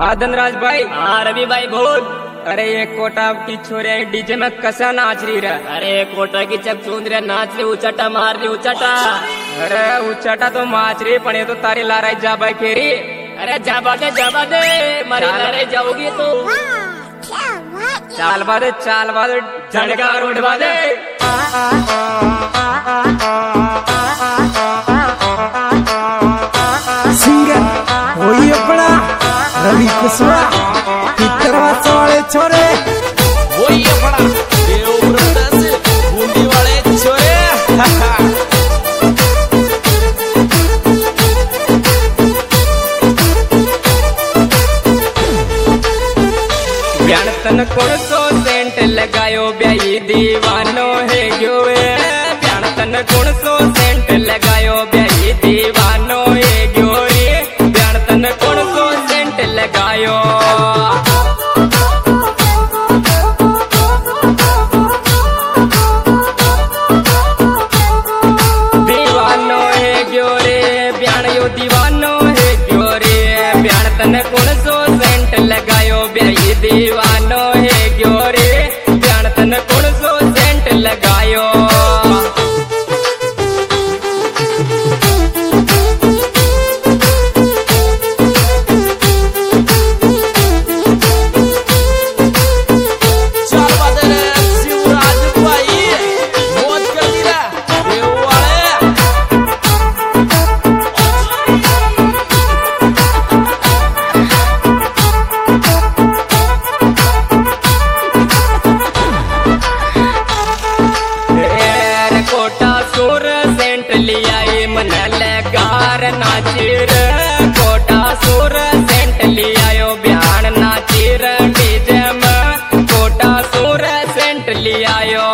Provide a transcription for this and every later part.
धनराज भाई। हाँ रवि भाई बोल। अरे ये कोटा की छोरे डीजे में कसा नाच रही रहा। अरे कोटा की चक चूंद रहे नाच रही उचाटा मार रही उचाटा। अरे उचाटा तो माच रही पण ये तो तारी लाराई जा भाई फेरी। अरे जाबा दे मारी लाराई जाओगी तो चाल बाद झड़का उठवा दे। सिंगर वही अपना रवि कुशवाहा पितरवास वाले छोरे वही अपना देवव्रत से बूंदी वाले छोरे। ब्यान तन कौन सो सेंट लगायो ब्याई दीवानो है गयो। ब्यान तन कौन सो सेंट लगायो ब्याई दीवानो है गयो रे। ब्यान तन कौन सो सेंट लगायो। दीवानो है गयो रे ब्यान यो दीवानो है गयो रे। ब्यान तन कौन सो सेंट लगायो ब्याई दीवानो है गयो रे। ब्यान तन कौन सो सेंट लगायो। चाल बादे रे शिवराज भाई मौज कर दी रे देव वाले। रे कोटा सुर सेंट लिया ये मन लगार नाचिर। कोटा सुर सेंट लिया यो ब्यान नाचिर डीजे में। कोटा सुर सेंट लिया यो।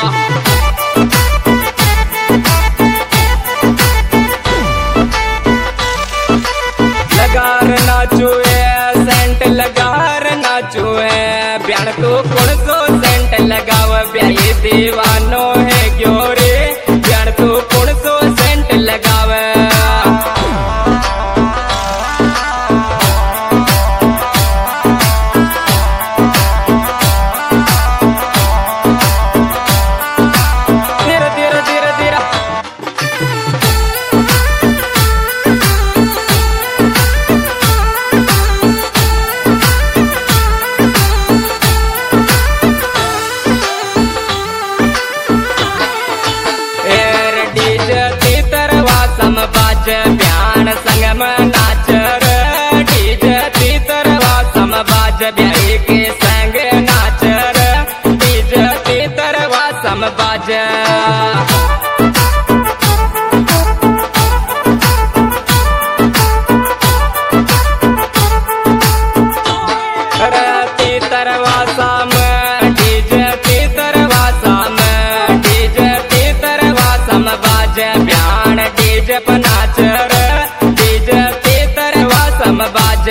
लगार नाचो है सेंट लगार नाचो है। ब्यान तो कौन सो सेंट लगाव ब्याई दीवानो है गयो रे। ब्यान तो कौन सो सेंट लगाव। धीरे धीरे धीरे धीरे डीजे तीतरवा सम बाज ब्यान संग में नाच रे। डीजे तीतरवा सम बाज ब्याई के संग नाच रे। डीजे तीतरवा सम बाज। अरे तीतरवा सम डीजे तीतरवा सम डीजे तीतरवा सम बाज ब्यान डीजे पर नाच रे। डीजे तीतरवा सम बाज।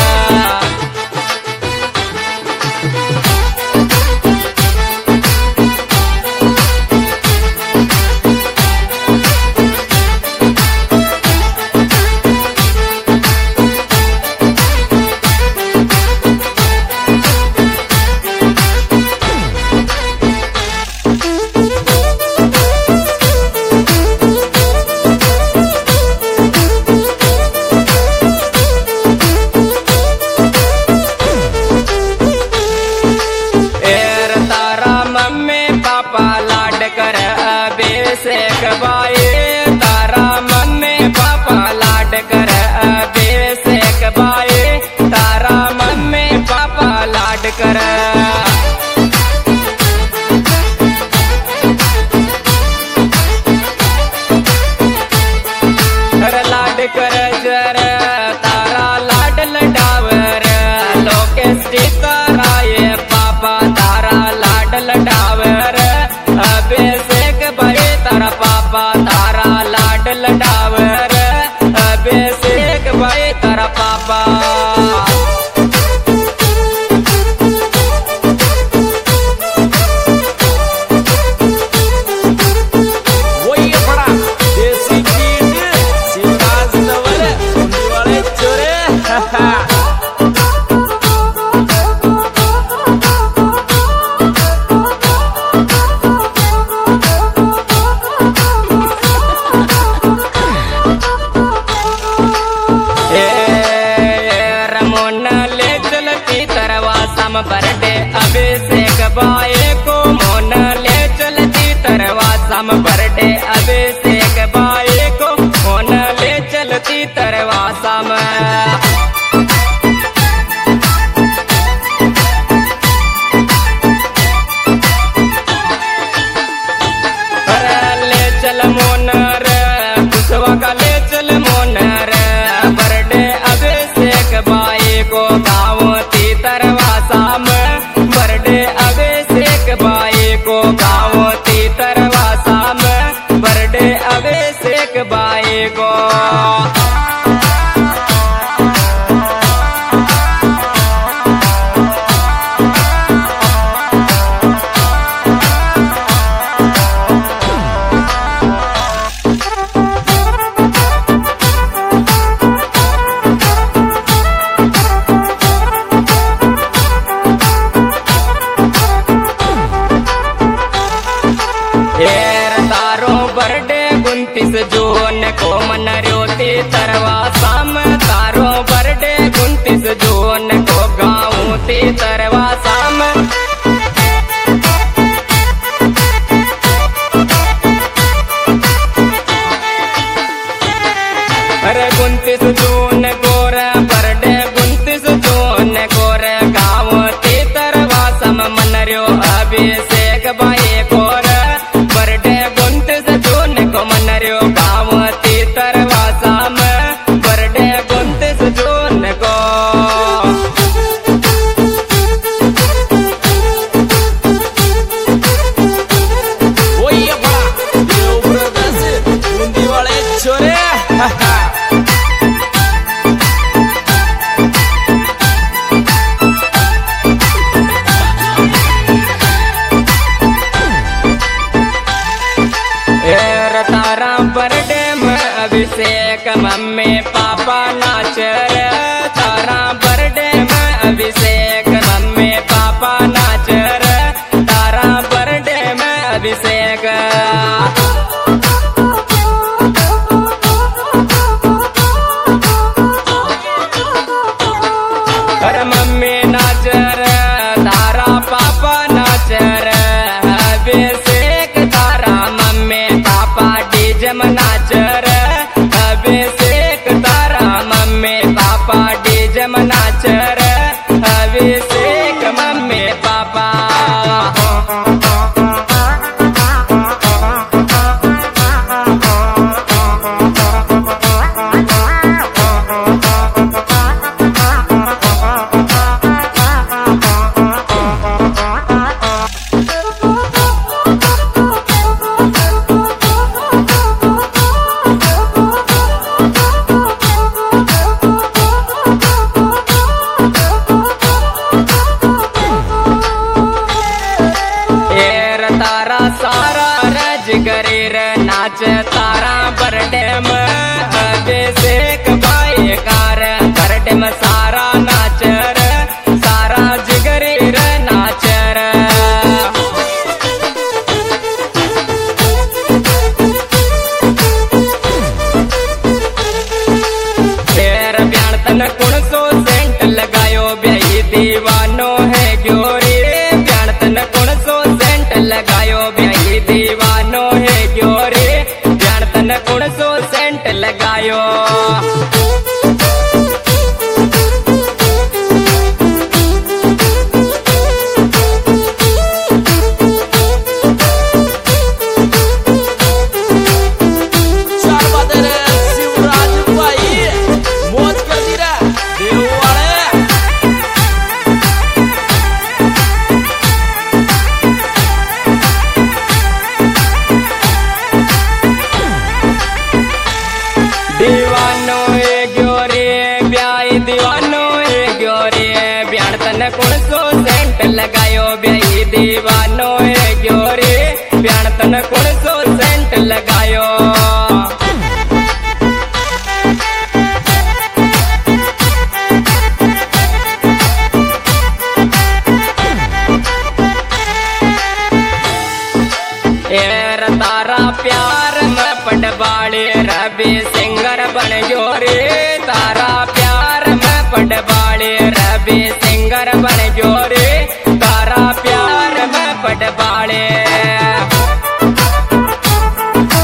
एर तारा मम्मी पापा लाड कर अभिषेक भाई। तारा मम्मी पापा लाड कर अभिषेक भाई। तारा मम्मी पापा लाड कर। अरे लाड कर जर तारा लाड लडावर। लोकेश तारा ये पापा तारा लाड लडावर। अभिषेक भाई तारा पापा तारा लाड लडावर। अभिषेक भाई तारा पापा। वही अपना देसी कीट शिवराज वाले बूंदी वाले छोरे। बर्थडे अभिषेक भाई को होन ले चलती तरवासा में। ले चल मोनर खुशवा का ले चल मोनर बर्थडे अभिषेक भाई को गाँव ती तरवासा में। बर्थडे अभिषेक भाई को गाँव ती तरवासा में। बर्थडे अभिषेक भाई को बर्थडे 29 जून को मनर्योती तरवासा में। तारो बर्थडे 29 जून को गाँव ती तरवासा में। अरे 29 जून को बर्थडे 29 जून को गाँव ती तरवासा में मनर्यो अभिषेक भाई को बर्थडे 29 जून को मनर्यो गाँव ती तरवासा में। बर्थडे 29 जून को वही अपना देव ब्रदर्स बूंदी वाले छोरे। तारा बर्थडे में अभिषेक मम्मी पापा नाच रे। तारा बर्थडे में अभिषेक मम्मी पापा नाच रे। तारा बर्थडे में अभिषेक अरे मम्मी नाच रे तारा पापा नाच रे। अभिषेक तारा मम्मी पापा डीजे में नाच रे। अभिषेक तारा मम्मी पापा डीजे में नाच रे। अभिषेक मम्मी पापा सारा रज गरीर नाच तारा बर्थडे में। अभिषेक भाई कार बर्थडे में सारा नाच रे। सारा जिगरीर नाच रे। फिर ब्याण तन कुण सो सेंट लगायो ब्याई दीवानो है ग्योरी। ब्याण तन कुण सो सेंट लगायो ब्याई दीवानो है ग्योरी। ब्याण तन कुण सो सेंट लगायो। चार बादर शिवराज भाई मौज कर दी रा देव वाले। दीवानो है ग्योरी ब्याई दीवानो है ग्योरी। ब्याण तन कुण सो सेंट लगायो ब्याई दीवानो है ग्योरी। ब्याण तन कुण सो सेंट लगायो। एर तारा प्यार में पटवाड़ी रवि सिंगर बन जोरे। तारा प्यार में पटवाड़ी रवि सिंगर बन जोरे। तारा प्यार में पटवाड़ी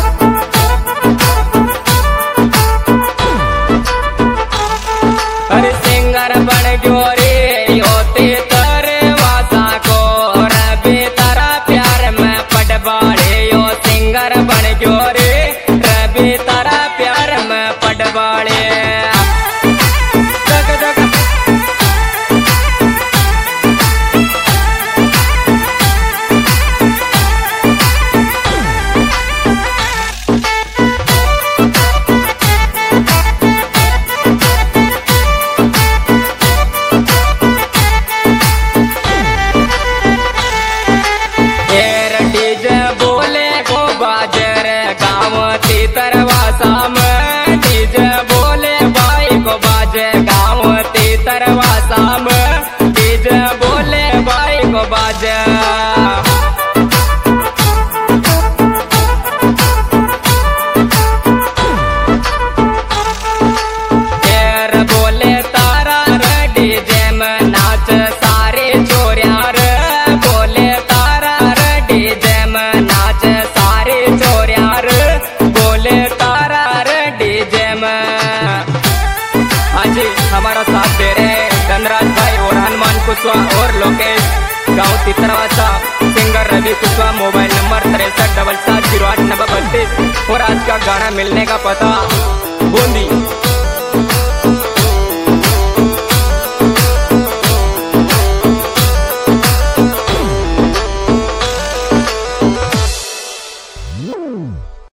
वाले जग जग तरवासा में डीजे बोले भाई को बाजे गाँव ती तरवासा में डीजे बोले भाई को बाजे तेर बोले तारा रे डीजे में नाच सारे छोरिया रे बोले तारा रे डीजे में नाच सारे छोरिया रे बोले तारा रे डीजे में। आज हमारा साथ दे रहे धनराज भाई और हनुमान कुशवाहा और लोकेश गाँव Titarwasa singer Ravi Kushwaha mobile number 63 7 7 0 8 9 32 और आज का गाना मिलने का पता बूंदी